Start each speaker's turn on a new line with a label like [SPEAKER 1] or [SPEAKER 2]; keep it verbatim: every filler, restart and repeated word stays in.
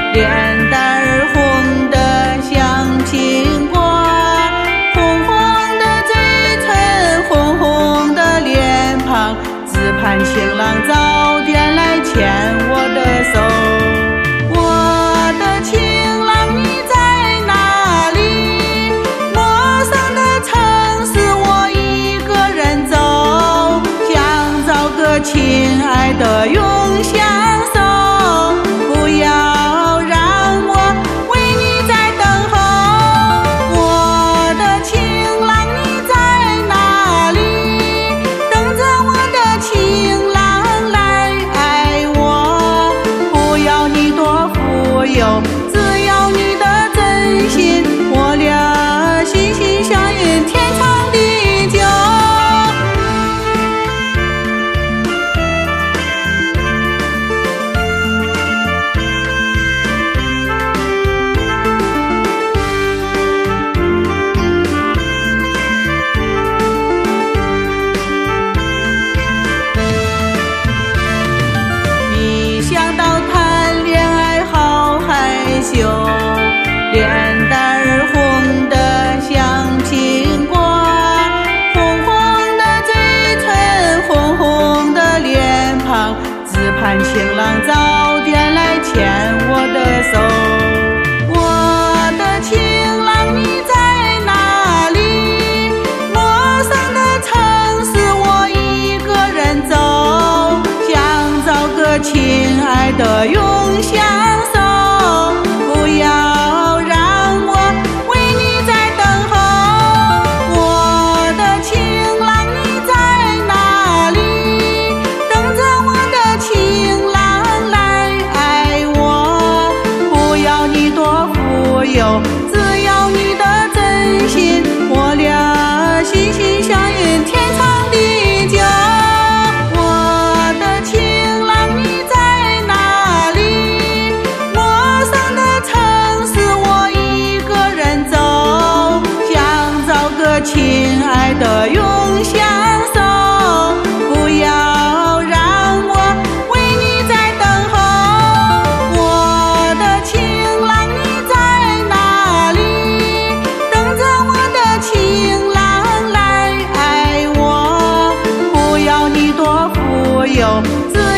[SPEAKER 1] 脸蛋儿红得像苹果，红红的嘴唇，红红的脸庞，只盼新郎早点来牵我的手。我的情郎你在哪里？陌生的城市我一个人走，想找个亲爱的永相守，不要让我为你在等候。我的情郎你在哪里？等着我的情郎来爱我，不要你多富有，只要你的真心，我俩心心相印，天长地久。一想到谈恋爱好害羞，脸蛋儿红得像苹果，红红的嘴唇，红红的脸庞，只盼新郎早点来牵我的手。我的情郎你在哪里？陌生的城市我一个人走，想找个亲爱的永相守，不要让我为你在等候。我的情郎你在哪里？等着我的情郎来爱我，不要你多富有，只要你的真心，我俩心心相印，天长地久。我的情郎你在哪里？陌生的城市我一个人走，想找个亲爱的永相守，不要让我为你在等候。我的情郎你在哪里？等着我的情郎来爱我，不要你多富有，只